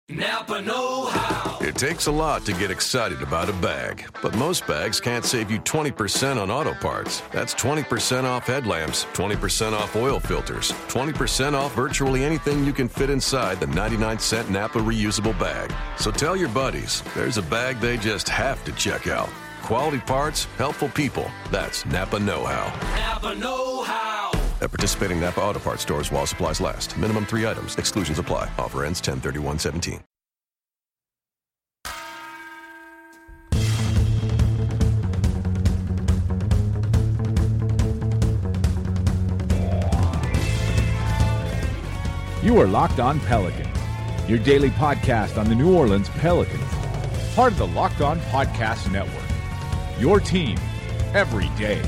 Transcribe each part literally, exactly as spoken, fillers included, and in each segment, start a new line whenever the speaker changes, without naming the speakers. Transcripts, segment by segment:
Napa know-how.
It takes a lot to get excited about a bag, but most bags can't save you twenty percent on auto parts. That's twenty percent off headlamps, twenty percent off oil filters, twenty percent off virtually anything you can fit inside the ninety-nine cent Napa reusable bag. So tell your buddies, there's a bag they just have to check out. Quality parts, helpful people. That's Napa know-how.
Napa know-how.
At participating Napa Auto Parts stores while supplies last. Minimum three items. Exclusions apply. Offer ends ten thirty-one seventeen.
You are Locked On Pelicans, your daily podcast on the New Orleans Pelicans, part of the Locked On Podcast Network, your team every day.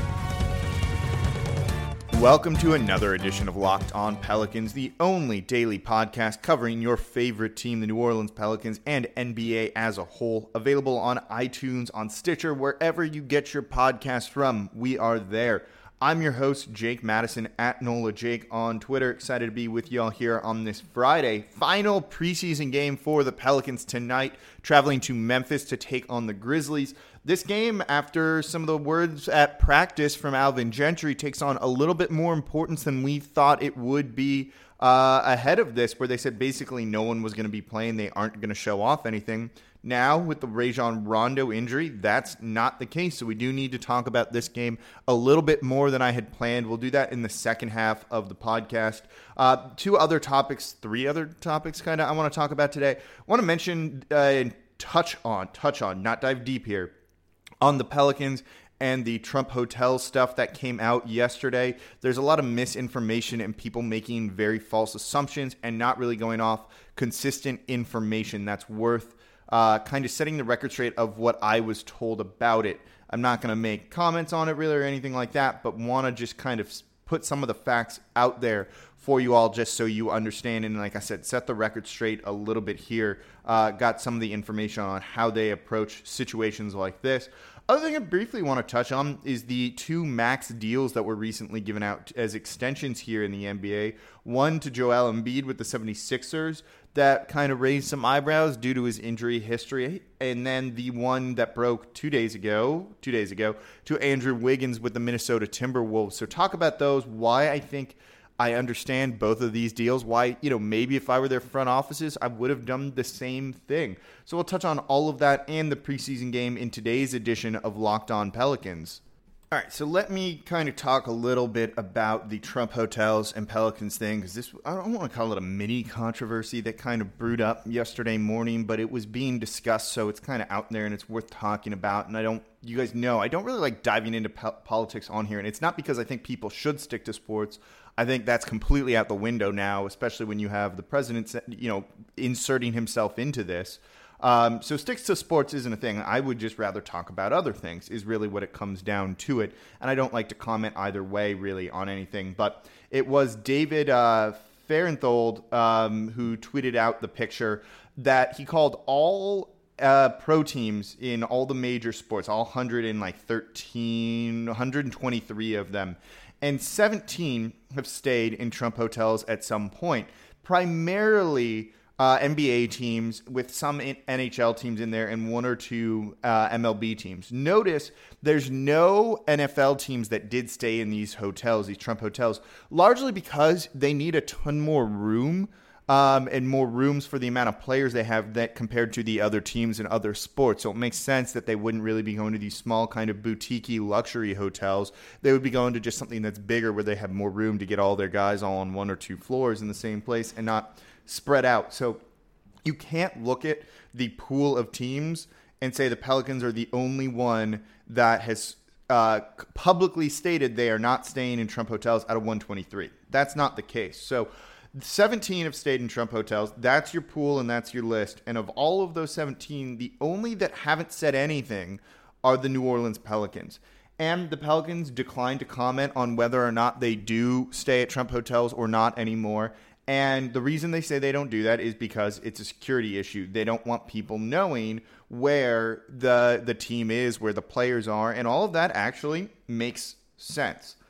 Welcome to another edition of Locked On Pelicans, the only daily podcast covering your favorite team, the New Orleans Pelicans, and N B A as a whole. Available on iTunes, on Stitcher, wherever you get your podcast from. We are there. I'm your host, Jake Madison, at Nola Jake on Twitter. Excited to be with y'all here on this Friday. Final preseason game for the Pelicans tonight, traveling to Memphis to take on the Grizzlies. This game, after some of the words at practice from Alvin Gentry, takes on a little bit more importance than we thought it would be uh, ahead of this, where they said basically no one was going to be playing. They aren't going to show off anything. Now, with the Rajon Rondo injury, that's not the case. So we do need to talk about this game a little bit more than I had planned. We'll do that in the second half of the podcast. Uh, two other topics, three other topics kind of I want to talk about today. I want to mention uh, and touch on, touch on, not dive deep here, on the Pelicans and the Trump Hotel stuff that came out yesterday. There's a lot of misinformation and people making very false assumptions and not really going off consistent information that's worth Uh, kind of setting the record straight of what I was told about it. I'm not going to make comments on it really or anything like that, but want to just kind of put some of the facts out there for you all just so you understand. And like I said, set the record straight a little bit here. Uh, got some of the information on how they approach situations like this. Other thing I briefly want to touch on is the two max deals that were recently given out as extensions here in the N B A. One to Joel Embiid with the seventy-sixers that kind of raised some eyebrows due to his injury history. And then the one that broke two days ago, two days ago, to Andrew Wiggins with the Minnesota Timberwolves. So talk about those, why I think I understand both of these deals, why, you know, maybe if I were their front offices, I would have done the same thing. So we'll touch on all of that and the preseason game in today's edition of Locked On Pelicans. All right, so let me kind of talk a little bit about the Trump Hotels and Pelicans thing, because this, I don't want to call it a mini controversy that kind of brewed up yesterday morning, but it was being discussed, so it's kind of out there and it's worth talking about. And I don't, you guys know, I don't really like diving into po- politics on here, and it's not because I think people should stick to sports. I think that's completely out the window now, especially when you have the president, you know, inserting himself into this. Um, so sticks to sports isn't a thing. I would just rather talk about other things is really what it comes down to it. And I don't like to comment either way really on anything. But it was David uh, Fahrenthold um, who tweeted out the picture that he called all uh, pro teams in all the major sports, all one hundred thirteen, one hundred twenty-three of them, and seventeen have stayed in Trump hotels at some point, primarily Uh, N B A teams with some N H L teams in there and one or two uh, M L B teams. Notice there's no N F L teams that did stay in these hotels, these Trump hotels, largely because they need a ton more room um, and more rooms for the amount of players they have that compared to the other teams in other sports. So it makes sense that they wouldn't really be going to these small kind of boutique-y luxury hotels. They would be going to just something that's bigger where they have more room to get all their guys all on one or two floors in the same place and not spread out. So you can't look at the pool of teams and say the Pelicans are the only one that has uh, publicly stated they are not staying in Trump hotels out of one twenty-three. That's not the case. So seventeen have stayed in Trump hotels. That's your pool and that's your list. And of all of those seventeen, the only that haven't said anything are the New Orleans Pelicans. And the Pelicans declined to comment on whether or not they do stay at Trump hotels or not anymore. And the reason they say they don't do that is because it's a security issue. They don't want people knowing where the the team is, where the players are, and all of that actually makes sense.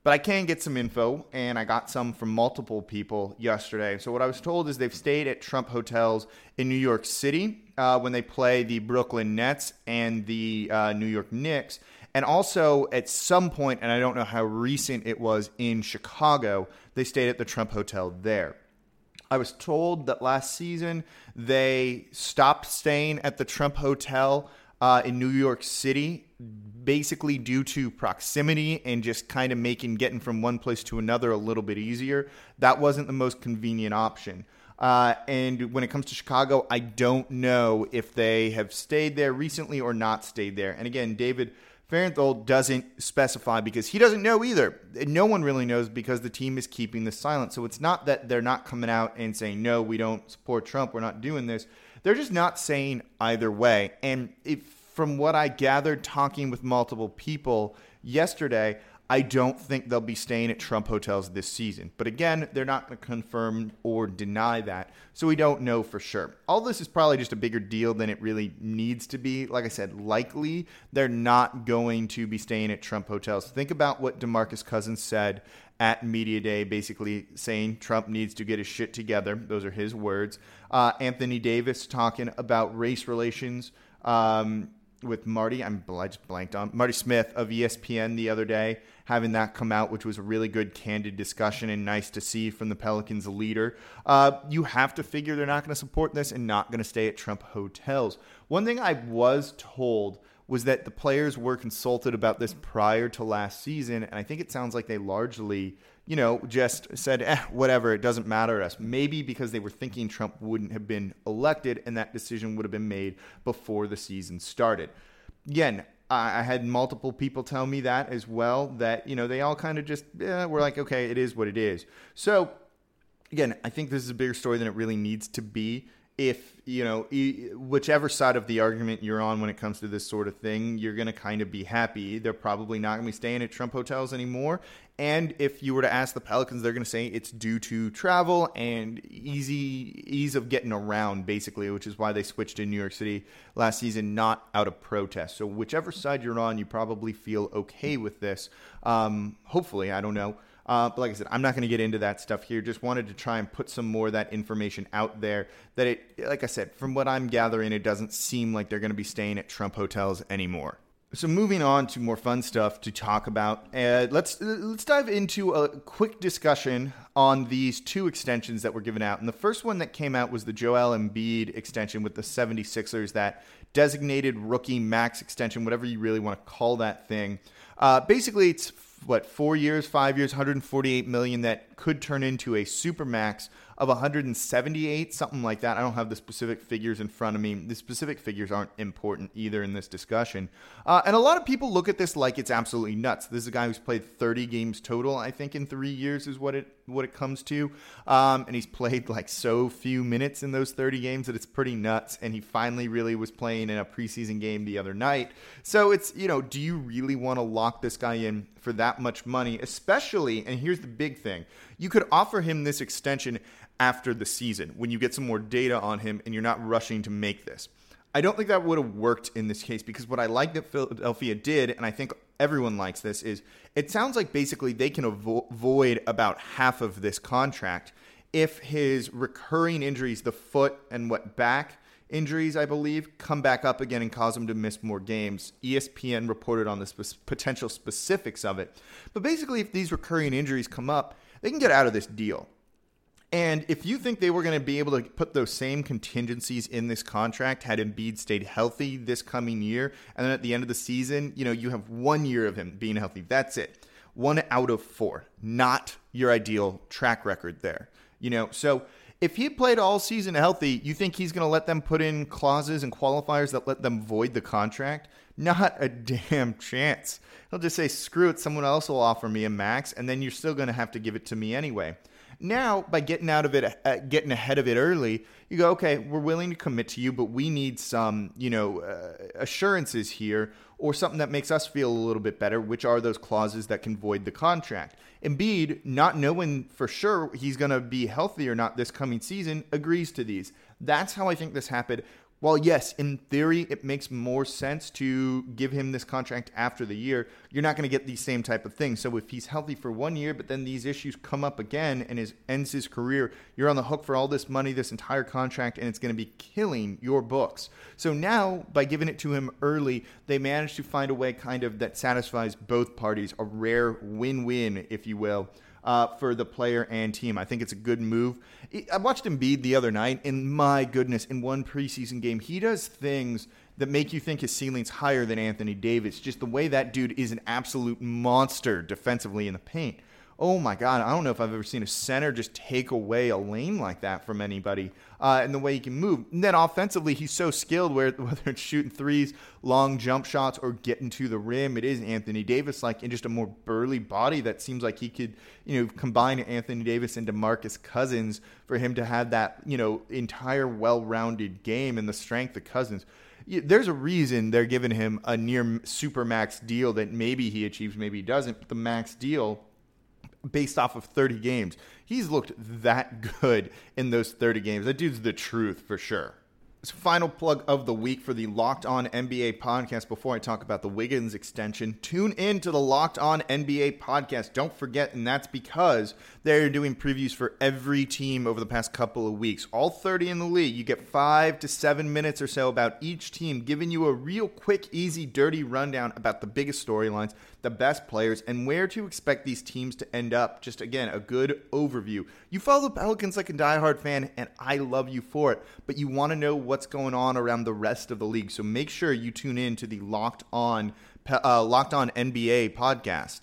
But I can get some info, and I got some from multiple people yesterday. So what I was told is they've stayed at Trump hotels in New York City uh, when they play the Brooklyn Nets and the uh, New York Knicks. And also at some point, and I don't know how recent it was, in Chicago, they stayed at the Trump Hotel there. I was told that last season they stopped staying at the Trump Hotel uh, in New York City, basically due to proximity and just kind of making getting from one place to another a little bit easier. That wasn't the most convenient option. Uh, and when it comes to Chicago, I don't know if they have stayed there recently or not stayed there. And again, David Fahrenthold doesn't specify because he doesn't know either. No one really knows because the team is keeping this silent. So it's not that they're not coming out and saying, no, we don't support Trump, we're not doing this. They're just not saying either way. And if, from what I gathered talking with multiple people yesterday, I don't think they'll be staying at Trump hotels this season. But again, they're not going to confirm or deny that. So we don't know for sure. All this is probably just a bigger deal than it really needs to be. Like I said, likely they're not going to be staying at Trump hotels. Think about what DeMarcus Cousins said at Media Day, basically saying Trump needs to get his shit together. Those are his words. Uh, Anthony Davis talking about race relations um, with Marty. I'm I just blanked on Marty Smith of E S P N the other day, having that come out, which was a really good, candid discussion and nice to see from the Pelicans leader. Uh, you have to figure they're not going to support this and not going to stay at Trump hotels. One thing I was told was that the players were consulted about this prior to last season, and I think it sounds like they largely, you know, just said, eh, whatever, it doesn't matter to us. Maybe because they were thinking Trump wouldn't have been elected, and that decision would have been made before the season started. Again, I had multiple people tell me that as well, that, you know, they all kind of just eh, were like, okay, it is what it is. So, again, I think this is a bigger story than it really needs to be. If, you know, whichever side of the argument you're on when it comes to this sort of thing, you're going to kind of be happy. They're probably not going to be staying at Trump hotels anymore. And if you were to ask the Pelicans, they're going to say it's due to travel and easy ease of getting around, basically, which is why they switched to New York City last season, not out of protest. So whichever side you're on, you probably feel okay with this. Um, hopefully, I don't know. Uh, but like I said, I'm not going to get into that stuff here. Just wanted to try and put some more of that information out there that it, like I said, from what I'm gathering, it doesn't seem like they're going to be staying at Trump hotels anymore. So moving on to more fun stuff to talk about, uh, let's let's dive into a quick discussion on these two extensions that were given out. And the first one that came out was the Joel Embiid extension with the seventy-sixers, that designated rookie max extension, whatever you really want to call that thing. Uh, basically, it's what, four years, five years, one hundred forty-eight million dollars that could turn into a supermax of one hundred seventy-eight, something like that. I don't have the specific figures in front of me. The specific figures aren't important either in this discussion. Uh, and a lot of people look at this like it's absolutely nuts. This is a guy who's played thirty games total, I think, in three years is what it what it comes to. Um, and he's played like so few minutes in those thirty games that it's pretty nuts. And he finally really was playing in a preseason game the other night. So it's, you know, do you really want to lock this guy in for that much money? Especially, and here's the big thing, you could offer him this extension after the season when you get some more data on him and you're not rushing to make this. I don't think that would have worked in this case, because what I like that Philadelphia did, and I think everyone likes this, is it sounds like basically they can avo- avoid about half of this contract if his recurring injuries, the foot and what back injuries, I believe, come back up again and cause him to miss more games. E S P N reported on the spe- potential specifics of it. But basically, if these recurring injuries come up, they can get out of this deal. And if you think they were going to be able to put those same contingencies in this contract had Embiid stayed healthy this coming year, and then at the end of the season, you know, you have one year of him being healthy. That's it. One out of four. Not your ideal track record there. You know, so if he played all season healthy, you think he's going to let them put in clauses and qualifiers that let them void the contract? Not a damn chance. He'll just say, screw it, someone else will offer me a max, and then you're still going to have to give it to me anyway. Now, by getting out of it, uh, getting ahead of it early, you go, okay, we're willing to commit to you, but we need some, you know, uh, assurances here, or something that makes us feel a little bit better, which are those clauses that can void the contract. Embiid, not knowing for sure he's going to be healthy or not this coming season, agrees to these. That's how I think this happened while yes, in theory, it makes more sense to give him this contract after the year, you're not going to get these same type of things. So if he's healthy for one year, but then these issues come up again and his, ends his career, you're on the hook for all this money, this entire contract, and it's going to be killing your books. So now, by giving it to him early, they managed to find a way kind of that satisfies both parties, a rare win-win, if you will. Uh, for the player and team. I think it's a good move. I watched Embiid the other night, and my goodness, in one preseason game, he does things that make you think his ceiling's higher than Anthony Davis. Just the way that dude is an absolute monster defensively in the paint. Oh my God, I don't know if I've ever seen a center just take away a lane like that from anybody, uh, and the way he can move. And then offensively, he's so skilled, where whether it's shooting threes, long jump shots, or getting to the rim, it is Anthony Davis-like, in just a more burly body that seems like he could, you know, combine Anthony Davis and DeMarcus Cousins for him to have that, you know, entire well-rounded game and the strength of Cousins. There's a reason they're giving him a near super max deal that maybe he achieves, maybe he doesn't, but the max deal based off of thirty games. He's looked that good in those thirty games. That dude's the truth for sure. So final plug of the week for the Locked On N B A podcast before I talk about the Wiggins extension. Tune in to the Locked On N B A podcast. Don't forget, and that's because they're doing previews for every team over the past couple of weeks. All thirty in the league. You get five to seven minutes or so about each team, giving you a real quick, easy, dirty rundown about the biggest storylines, the best players, and where to expect these teams to end up. Just, again, a good overview. You follow the Pelicans like a diehard fan, and I love you for it, but you want to know what's going on around the rest of the league, so make sure you tune in to the Locked On, uh, Locked On N B A podcast.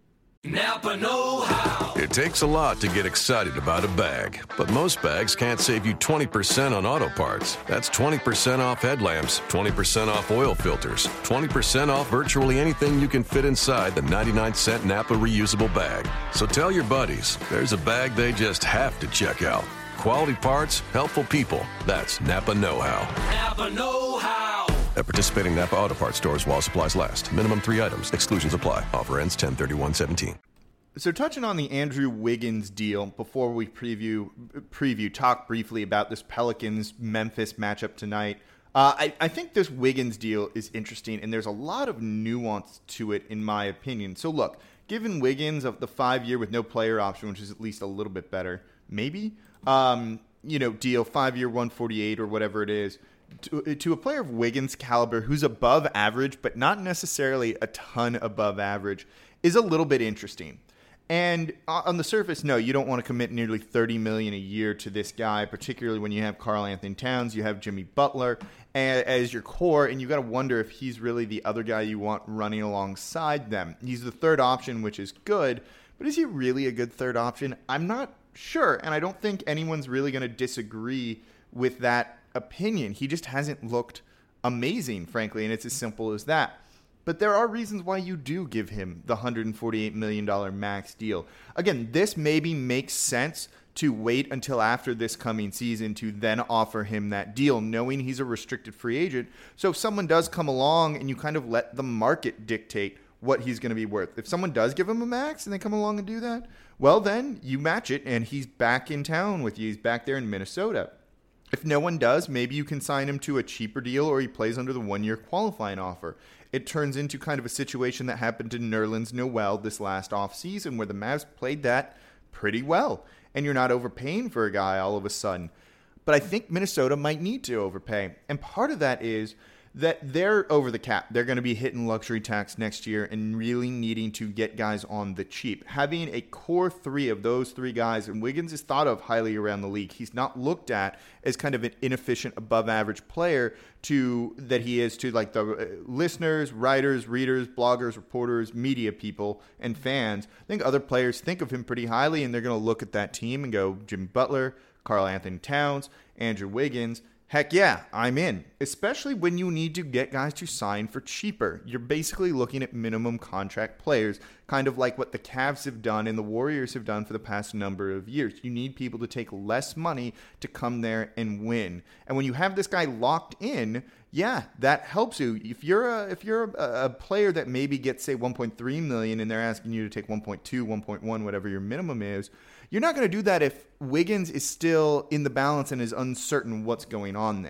Napa know-how.
It takes a lot to get excited about a bag, but most bags can't save you twenty percent on auto parts. That's twenty percent off headlamps, twenty percent off oil filters, twenty percent off virtually anything you can fit inside the ninety-nine cent Napa reusable bag. So tell your buddies, there's a bag they just have to check out. Quality parts, helpful people. That's Napa know-how.
Napa know-how.
At participating Napa Auto Parts stores while supplies last. Minimum three items. Exclusions apply. Offer ends ten thirty-one seventeen.
So touching on the Andrew Wiggins deal before we preview, preview talk briefly about this Pelicans-Memphis matchup tonight. Uh, I, I think this Wiggins deal is interesting, and there's a lot of nuance to it, in my opinion. So look, given Wiggins of the five-year with no player option, which is at least a little bit better, maybe, um, you know, deal, five-year, one forty-eight or whatever it is, To, to a player of Wiggins' caliber who's above average, but not necessarily a ton above average, is a little bit interesting. And on the surface, no, you don't want to commit nearly thirty million dollars a year to this guy, particularly when you have Karl Anthony Towns, you have Jimmy Butler as your core, and you got to wonder if he's really the other guy you want running alongside them. He's the third option, which is good, but is he really a good third option? I'm not sure, and I don't think anyone's really going to disagree with that opinion. He just hasn't looked amazing, frankly, and it's as simple as that. But there are reasons why you do give him the one hundred forty-eight million dollars max deal. Again, this maybe makes sense to wait until after this coming season to then offer him that deal, knowing he's a restricted free agent. So if someone does come along and you kind of let the market dictate what he's going to be worth. If someone does give him a max and they come along and do that, well, then you match it and he's back in town with you. He's back there in Minnesota. If no one does, maybe you can sign him to a cheaper deal or he plays under the one-year qualifying offer. It turns into kind of a situation that happened to Nerlens Noel this last offseason where the Mavs played that pretty well, and you're not overpaying for a guy all of a sudden. But I think Minnesota might need to overpay, and part of that is that they're over the cap. They're going to be hitting luxury tax next year and really needing to get guys on the cheap. Having a core three of those three guys, and Wiggins is thought of highly around the league. He's not looked at as kind of an inefficient, above-average player to that he is to like the listeners, writers, readers, bloggers, reporters, media people, and fans. I think other players think of him pretty highly, and they're going to look at that team and go, Jimmy Butler, Karl Anthony Towns, Andrew Wiggins. Heck yeah, I'm in, especially when you need to get guys to sign for cheaper. You're basically looking at minimum contract players, kind of like what the Cavs have done and the Warriors have done for the past number of years. You need people to take less money to come there and win. And when you have this guy locked in, yeah, that helps you. If you're a if you're a, a player that maybe gets, say, one point three million dollars and they're asking you to take one point two, one point one, whatever your minimum is, you're not going to do that if Wiggins is still in the balance and is uncertain what's going on there.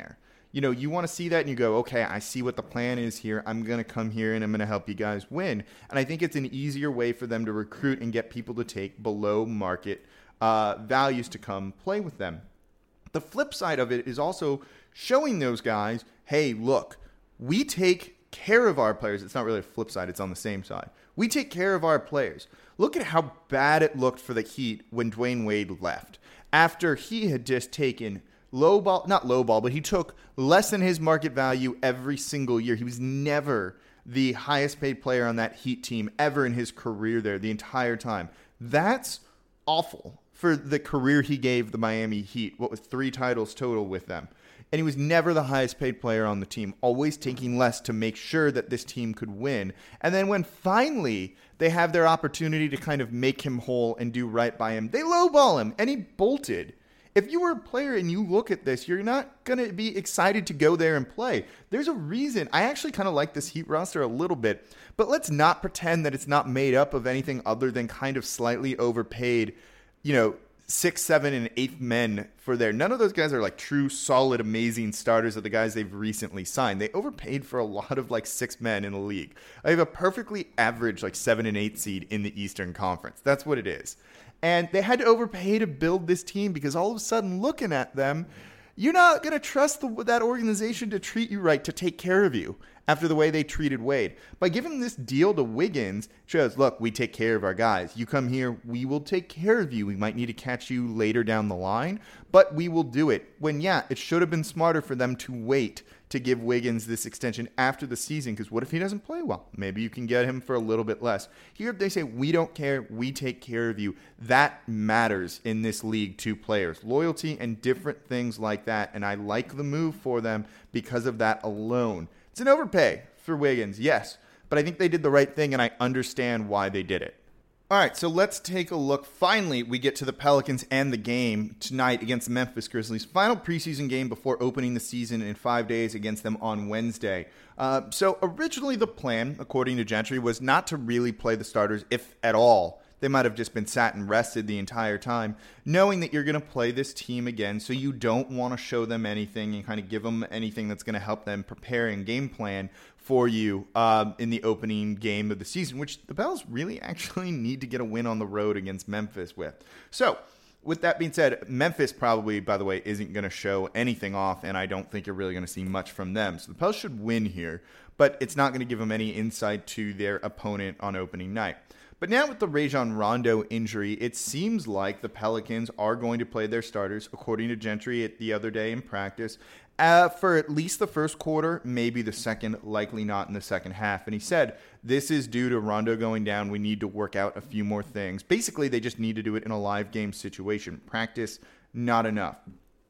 you know, you want to see that and you go, okay, I see what the plan is here. I'm going to come here and I'm going to help you guys win. And I think it's an easier way for them to recruit and get people to take below market uh, values to come play with them. The flip side of it is also showing those guys, hey, look, we take care of our players. It's not really a flip side. It's on the same side. We take care of our players. Look at how bad it looked for the Heat when Dwayne Wade left. After he had just taken low ball, not low ball, but he took less than his market value every single year. He was never the highest paid player on that Heat team ever in his career there the entire time. That's awful for the career he gave the Miami Heat. What was three titles total with them? And he was never the highest paid player on the team, always taking less to make sure that this team could win. And then when finally they have their opportunity to kind of make him whole and do right by him, they lowball him, and he bolted. If you were a player and you look at this, you're not going to be excited to go there and play. There's a reason. I actually kind of like this Heat roster a little bit, but let's not pretend that it's not made up of anything other than kind of slightly overpaid, you know, six, seven, and eighth men for there. None of those guys are like true, solid, amazing starters of the guys they've recently signed. They overpaid for a lot of like six men in the league. I have a perfectly average like seven and eight seed in the Eastern Conference. That's what it is. And they had to overpay to build this team because all of a sudden looking at them, you're not going to trust the, that organization to treat you right, to take care of you after the way they treated Wade. By giving this deal to Wiggins, shows, look, we take care of our guys. You come here, we will take care of you. We might need to catch you later down the line, but we will do it. When, yeah, it should have been smarter for them to wait to give Wiggins this extension after the season, because what if he doesn't play well? Maybe you can get him for a little bit less. Here they say, we don't care, we take care of you. That matters in this league to players. Loyalty and different things like that, and I like the move for them because of that alone. It's an overpay for Wiggins, yes, but I think they did the right thing, and I understand why they did it. All right, so let's take a look. Finally, we get to the Pelicans and the game tonight against the Memphis Grizzlies. Final preseason game before opening the season in five days against them on Wednesday. Uh, so originally the plan, according to Gentry, was not to really play the starters, if at all. They might have just been sat and rested the entire time, knowing that you're going to play this team again, so you don't want to show them anything and kind of give them anything that's going to help them prepare and game plan for you um, in the opening game of the season, which the Pels really actually need to get a win on the road against Memphis with. So, with that being said, Memphis probably, by the way, isn't going to show anything off, and I don't think you're really going to see much from them. So the Pels should win here, but it's not going to give them any insight to their opponent on opening night. But now with the Rajon Rondo injury, it seems like the Pelicans are going to play their starters, according to Gentry at the other day in practice, uh, for at least the first quarter, maybe the second, likely not in the second half. And he said, this is due to Rondo going down. We need to work out a few more things. Basically, they just need to do it in a live game situation. Practice, not enough.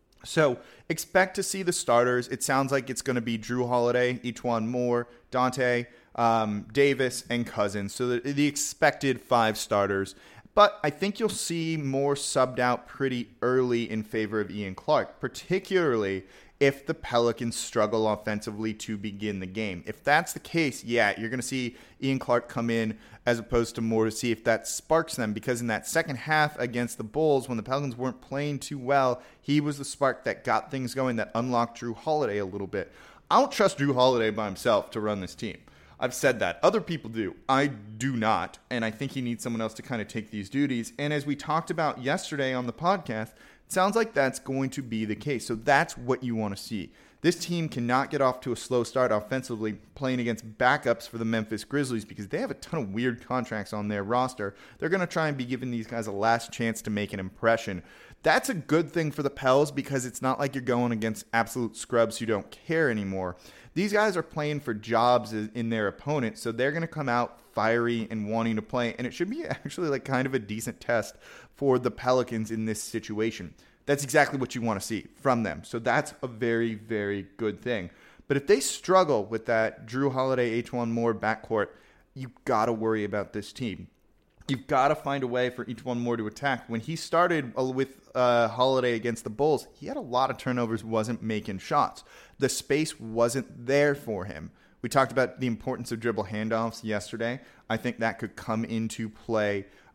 So expect to see the starters. It sounds like it's going to be Jrue Holiday, E'Twaun Moore, Dante, um, Davis, and Cousins. So the, the expected five starters. But I think you'll see more subbed out pretty early in favor of Ian Clark, particularly if the Pelicans struggle offensively to begin the game. If that's the case, yeah, you're going to see Ian Clark come in as opposed to Moore to see if that sparks them, because in that second half against the Bulls, when the Pelicans weren't playing too well, he was the spark that got things going, that unlocked Jrue Holiday a little bit. I don't trust Jrue Holiday by himself to run this team. I've said that. Other people do. I do not, and I think he needs someone else to kind of take these duties. And as we talked about yesterday on the podcast, it sounds like that's going to be the case. So that's what you want to see. This team cannot get off to a slow start offensively playing against backups for the Memphis Grizzlies because they have a ton of weird contracts on their roster. They're going to try and be giving these guys a last chance to make an impression. That's a good thing for the Pels because it's not like you're going against absolute scrubs who don't care anymore. These guys are playing for jobs in their opponent, so they're going to come out fiery and wanting to play, and it should be actually like kind of a decent test for the Pelicans in this situation. That's exactly what you want to see from them. So that's a very, very good thing. But if they struggle with that Jrue Holiday, E'Twaun Moore backcourt, you've got to worry about this team. You've got to find a way for E'Twaun Moore to attack. When he started with uh, Holiday against the Bulls, he had a lot of turnovers, wasn't making shots. The space wasn't there for him. We talked about the importance of dribble handoffs yesterday. I think that could come into play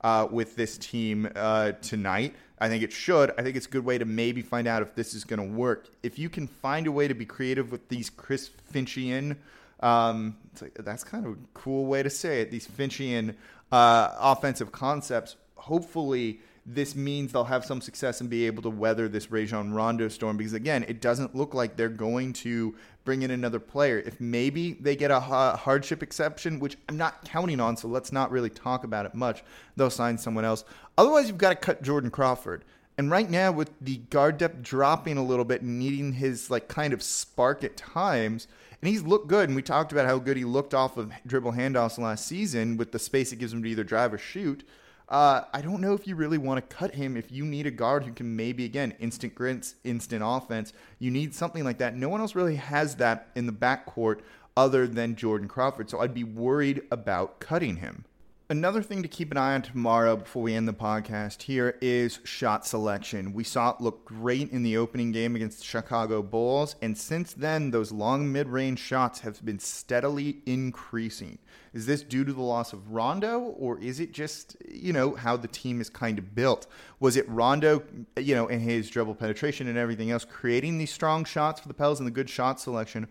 uh, with this team uh, tonight. I think it should. I think it's a good way to maybe find out if this is going to work. If you can find a way to be creative with these Chris Finchian, um, it's like, that's kind of a cool way to say it, these Finchian uh, offensive concepts, hopefully this means they'll have some success and be able to weather this Rajon Rondo storm, because, again, it doesn't look like they're going to bring in another player. If maybe they get a hardship exception, which I'm not counting on, so let's not really talk about it much, they'll sign someone else. Otherwise, you've got to cut Jordan Crawford. And right now, with the guard depth dropping a little bit and needing his like kind of spark at times, and he's looked good, and we talked about how good he looked off of dribble handoffs last season with the space it gives him to either drive or shoot. Uh, I don't know if you really want to cut him if you need a guard who can maybe, again, instant grits, instant offense. You need something like that. No one else really has that in the backcourt other than Jordan Crawford, so I'd be worried about cutting him. Another thing to keep an eye on tomorrow before we end the podcast here is shot selection. We saw it look great in the opening game against the Chicago Bulls, and since then, those long mid-range shots have been steadily increasing. Is this due to the loss of Rondo, or is it just, you know, how the team is kind of built? Was it Rondo, you know, and his dribble penetration and everything else creating these strong shots for the Pels and the good shot selection?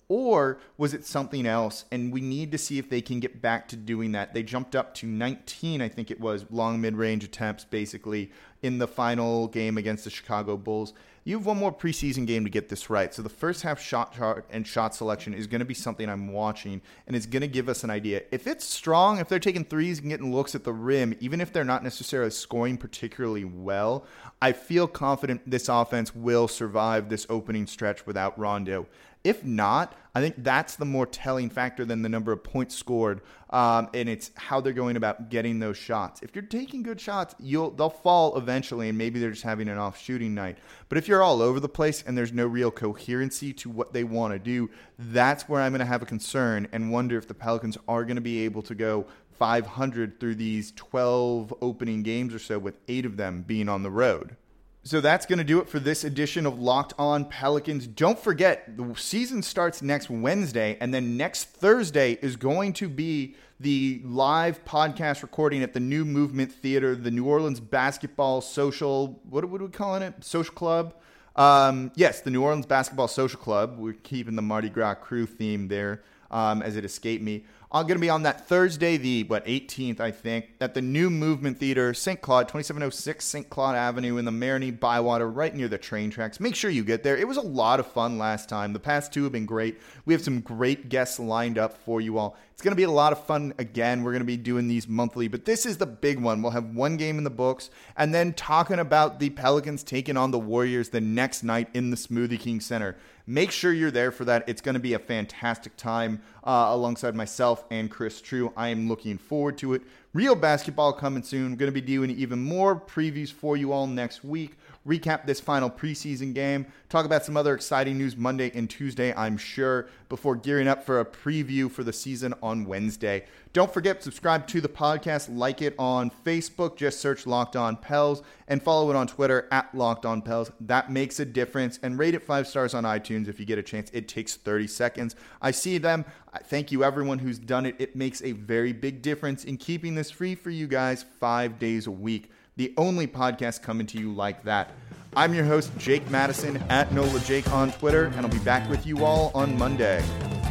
Or was it something else? And we need to see if they can get back to doing that. They jumped up to nineteen, I think it was, long mid-range attempts, basically, in the final game against the Chicago Bulls. You have one more preseason game to get this right. So the first half shot chart and shot selection is going to be something I'm watching, and it's going to give us an idea. If it's strong, if they're taking threes and getting looks at the rim, even if they're not necessarily scoring particularly well, I feel confident this offense will survive this opening stretch without Rondo. If not, I think that's the more telling factor than the number of points scored, um, and it's how they're going about getting those shots. If you're taking good shots, you'll they'll fall eventually, and maybe they're just having an off shooting night. But if you're all over the place and there's no real coherency to what they want to do, that's where I'm going to have a concern and wonder if the Pelicans are going to be able to go five hundred through these twelve opening games or so, with eight of them being on the road. So that's going to do it for this edition of Locked On Pelicans. Don't forget, the season starts next Wednesday, and then next Thursday is going to be the live podcast recording at the New Movement Theater, the New Orleans Basketball Social, what are we calling it? Social Club? Um, yes, the New Orleans Basketball Social Club. We're keeping the Mardi Gras crew theme there um, as it escaped me. I'm going to be on that Thursday, the, what, eighteenth, I think, at the New Movement Theater, Saint Claude, twenty-seven oh six Saint Claude Avenue in the Marigny Bywater, right near the train tracks. Make sure you get there. It was a lot of fun last time. The past two have been great. We have some great guests lined up for you all. It's going to be a lot of fun again. We're going to be doing these monthly, but this is the big one. We'll have one game in the books, and then talking about the Pelicans taking on the Warriors the next night in the Smoothie King Center. Make sure you're there for that. It's going to be a fantastic time uh, alongside myself and Chris True. I am looking forward to it. Real basketball coming soon. Going to be doing even more previews for you all next week. Recap this final preseason game. Talk about some other exciting news Monday and Tuesday, I'm sure, before gearing up for a preview for the season on Wednesday. Don't forget, subscribe to the podcast, like it on Facebook, just search Locked On Pels, and follow it on Twitter at Locked On Pels. That makes a difference, and rate it five stars on iTunes if you get a chance. It takes thirty seconds. I see them. I thank you, everyone who's done it. It makes a very big difference in keeping this free for you guys five days a week. The only podcast coming to you like that. I'm your host, Jake Madison, at Nola Jake on Twitter, and I'll be back with you all on Monday.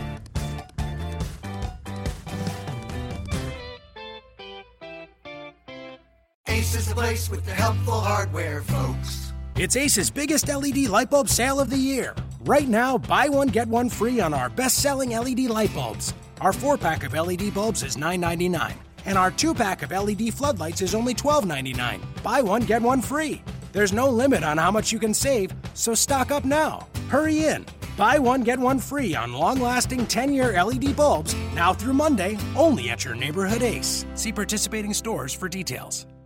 Ace is the place with the helpful hardware, folks.
It's Ace's biggest L E D light bulb sale of the year. Right now, buy one, get one free on our best-selling L E D light bulbs. Our four-pack of L E D bulbs is nine ninety-nine, and our two-pack of L E D floodlights is only twelve ninety-nine. Buy one, get one free. There's no limit on how much you can save, so stock up now. Hurry in. Buy one, get one free on long-lasting ten-year L E D bulbs now through Monday, only at your neighborhood Ace. See participating stores for details.